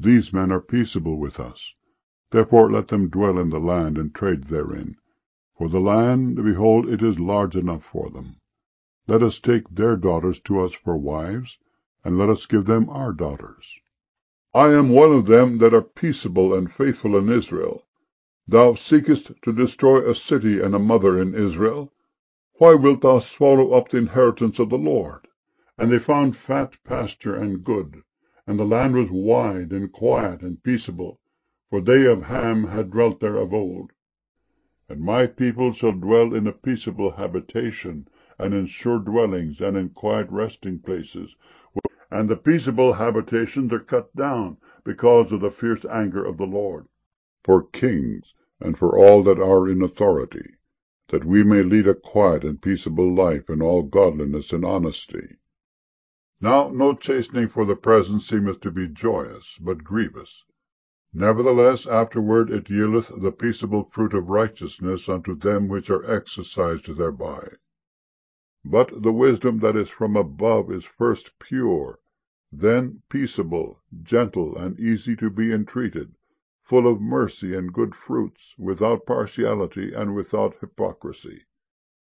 These men are peaceable with us. Therefore let them dwell in the land, and trade therein. For the land, behold, it is large enough for them. Let us take their daughters to us for wives, and let us give them our daughters. I am one of them that are peaceable and faithful in Israel. Thou seekest to destroy a city and a mother in Israel. Why wilt thou swallow up the inheritance of the Lord? And they found fat pasture and good, and the land was wide and quiet and peaceable, for they of Ham had dwelt there of old. And my people shall dwell in a peaceable habitation, and in sure dwellings, and in quiet resting places. And the peaceable habitations are cut down, because of the fierce anger of the Lord, for kings, and for all that are in authority, that we may lead a quiet and peaceable life in all godliness and honesty. Now no chastening for the present seemeth to be joyous, but grievous. Nevertheless afterward it yieldeth the peaceable fruit of righteousness unto them which are exercised thereby. But the wisdom that is from above is first pure, then peaceable, gentle, and easy to be entreated, full of mercy and good fruits, without partiality and without hypocrisy.